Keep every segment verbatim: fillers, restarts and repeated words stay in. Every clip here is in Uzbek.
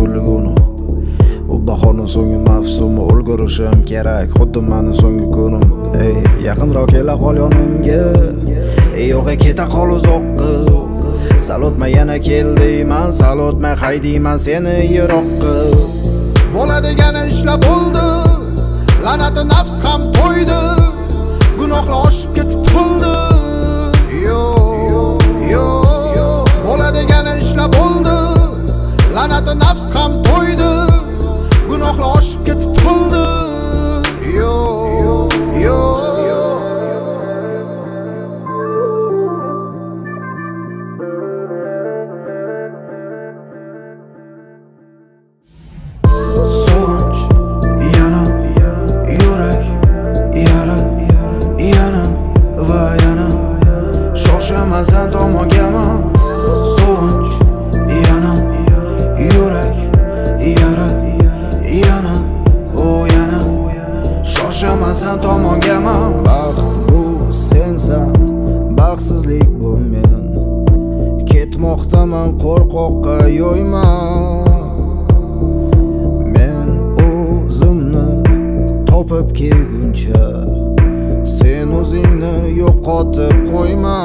kulguni. U bahorning so'nggi mavsumi, ulgurishim kerak xuddi meni so'nggi kunim. Ey, yaqinroq kela qol yonimga, ey yo'q keta qol uzoqqa. Sal o'tmay yana keldiyman, sal o'tmay haydiyman seni yiroqqa. Bo'ladigan ishlar bo'ldi, la'nati nafs ham to'ydi, gunohlar oshib ketib to'ldi. Yo, yo, bo'ladigan ishlar bo'ldi, la'nati nafs ham to'ydi, gunohlar oshib ketib to'ldi. Yo, yo, sen tomongami so'nch yana yurak yara yana o yana shoshaman sen tomongami. Baxt bu sensan, baxtsizlik bu men, ketmoqdaman qo'rqoqqa yo'yman. Men o'zimni topib kelguncha sen o'zingni yo'qotib qo'yma.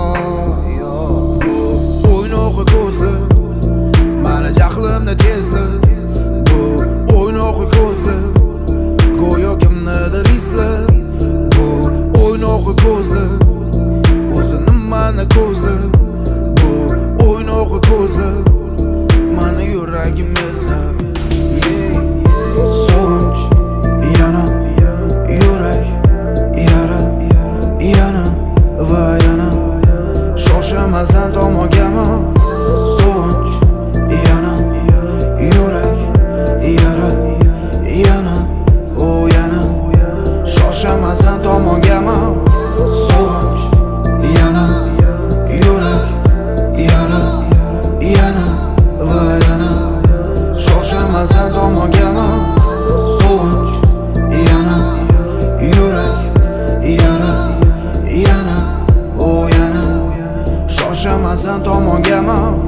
O'ynoqi ko'zli mani jahlimni tezli, bu o'ynoqi ko'zli go'yo kimnidir izlab. Bu o'ynoqi ko'zli o'zini mani ko'zli, bu o'ynoqi ko'zli mani yuragim ezab. So'nch yana yurak yara yana va yana shoshaman sen tomongami. So'nch yana yurak yara yana o yana shoshaman sen tomongami. So'nch yana yurak yara yana va yana shoshaman sen tomongami. So'nch yana yurak yara yana o yana shoshaman sen tomongami.